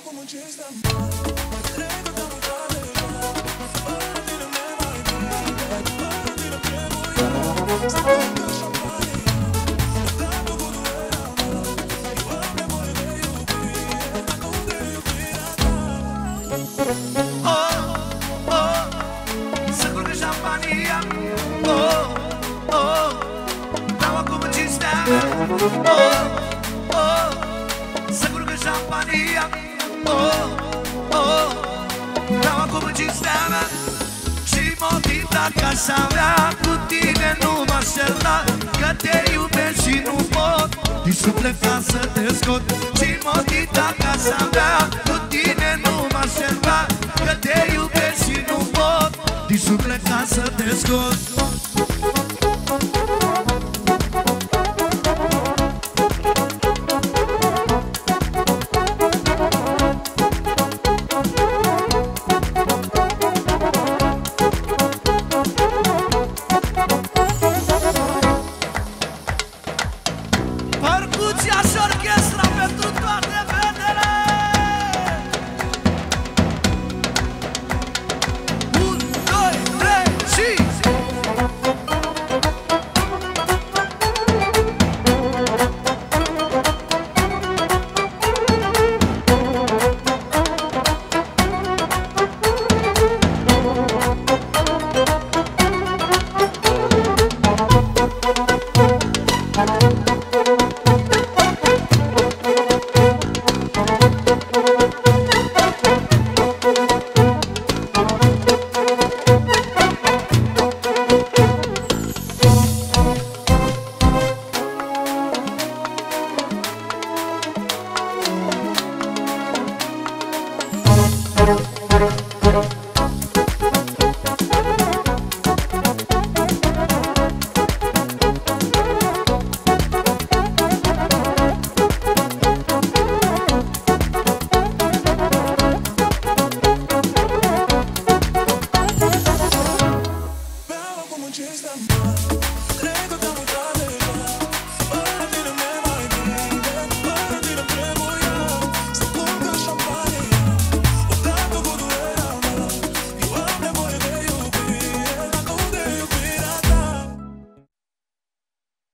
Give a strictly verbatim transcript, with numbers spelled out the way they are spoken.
Casa mea, cu tine nu m-aș certa, că te iubesc și nu pot din suflet ca să te scot. Și modita casa mea, cu tine nu m-aș certa, că te iubesc și nu pot din suflet ca să te scot.